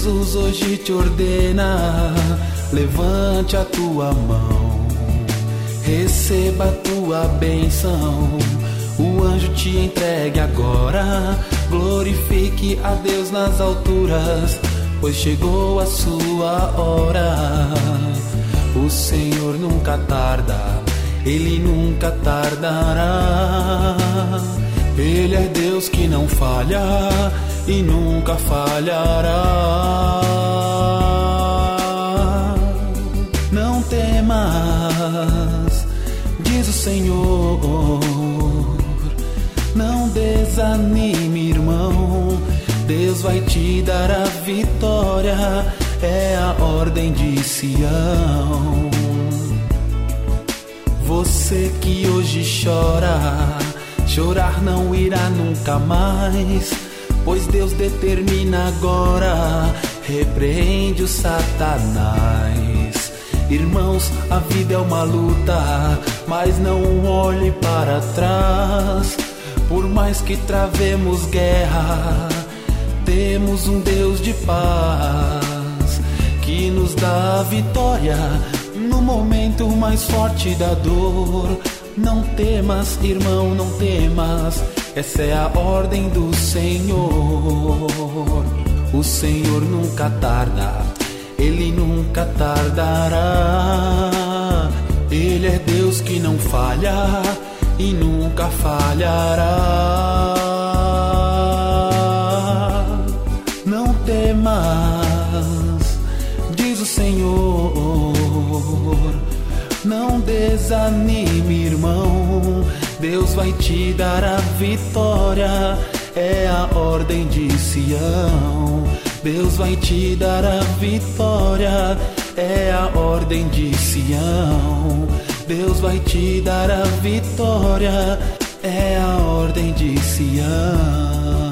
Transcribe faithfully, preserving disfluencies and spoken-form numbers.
Jesus hoje te ordena, levante a tua mão, receba a tua bênção. O anjo te entregue agora, glorifique a Deus nas alturas, pois chegou a sua hora. O Senhor nunca tarda, Ele nunca tardará. Ele é Deus que não falha e nunca falhará. Não temas, diz o Senhor, não desanime, irmão, Deus vai te dar a vitória, é a ordem de Sião. Você que hoje chora, chorar não irá nunca mais, pois Deus determina agora, repreende o Satanás. Irmãos, a vida é uma luta, mas não olhe para trás. Por mais que travemos guerra, temos um Deus de paz, que nos dá a vitória no momento mais forte da dor. Não temas, irmão, não temas, essa é a ordem do Senhor. O Senhor nunca tarda, Ele nunca tardará. Ele é Deus que não falha e nunca falhará. Não temas, diz o Senhor, não desanime, irmão, Deus vai te dar a vitória, é a ordem de Sião. Deus vai te dar a vitória, é a ordem de Sião. Deus vai te dar a vitória, é a ordem de Sião.